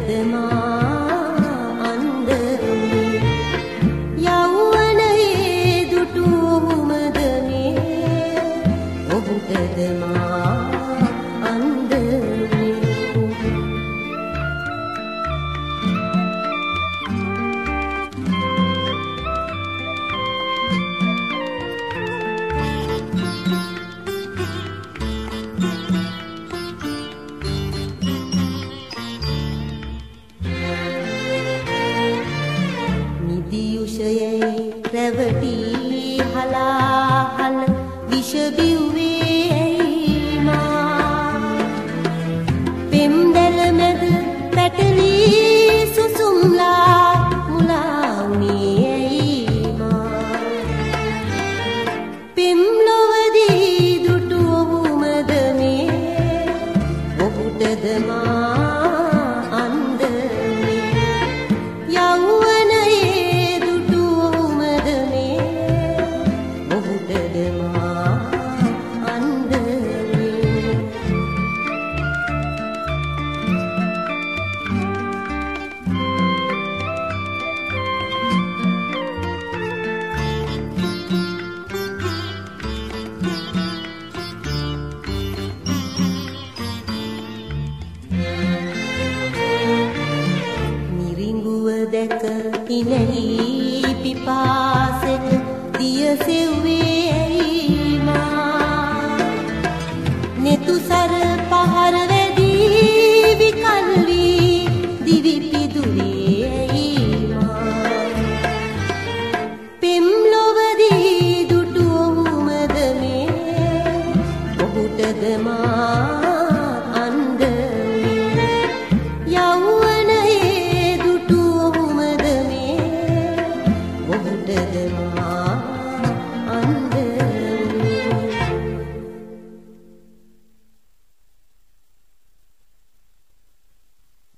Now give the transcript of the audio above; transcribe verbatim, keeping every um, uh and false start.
ඔහුටද මා අන්ධ වුනේ යෞවනයේ දුටු ඔහුමද මේ ඔහුටද මා අන්ධ වුනේ නිදියුෂයේ රැවටි හලාහල විෂ බිව්වේ ඇයි මා පෙම්දැල මැද පැටලී සුසුම්ලා මුලා වුනේ ඇයි මා පෙම්ලොවදී දුටු ඔහුමද මේ ඔහුටද මා අන්ධ වුනේ යෞවනයේ දුටු ඔහුමද මේ ඔහුටද මා අන්ධ වුනේ මිරිඟුව දැක ඉනෙහි පිපාසෙට දිය සෙව්වේ